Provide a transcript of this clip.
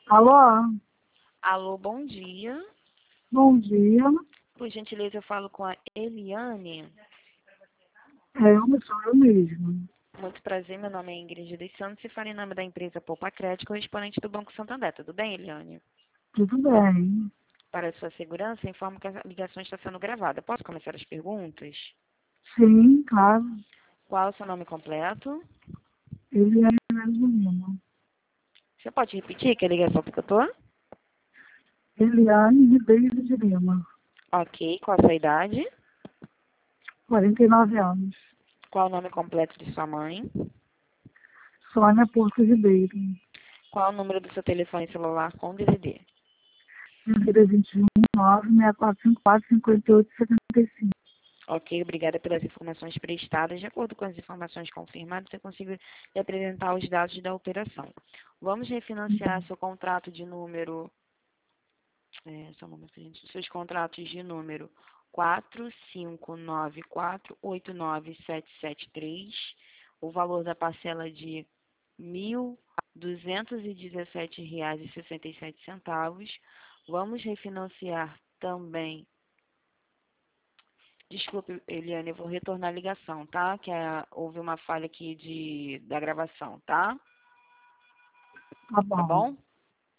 Alô? Alô, bom dia. Bom dia. Por gentileza, eu falo com a Eliane. Sou eu mesmo. Muito prazer, meu nome é Ingrid dos Santos e falo em nome da empresa Poupa Crédito, correspondente do Banco Santander. Tudo bem, Eliane? Tudo bem. Para a sua segurança, informo que a ligação está sendo gravada. Posso começar as perguntas? Sim, claro. Qual é o seu nome completo? Ele é mesmo Lima. Você pode repetir que a ligação picotou? Eliane Ribeiro de Lima. Ok. Qual a sua idade? 49 anos. Qual o nome completo de sua mãe? Sônia Porto Ribeiro. Qual o número do seu telefone celular com DVD? Ribeira 21 96454 5875. Ok, obrigada pelas informações prestadas. De acordo com as informações confirmadas, eu consigo lhe apresentar os dados da operação. Vamos refinanciar seu contrato de número, só um momento, gente, seus contratos de número 4594897773, o valor da parcela de R$ 1.217,67. Vamos refinanciar também. Desculpe, Eliane, eu vou retornar a ligação, tá? Houve uma falha aqui da gravação, tá? Tá Tá bom. bom?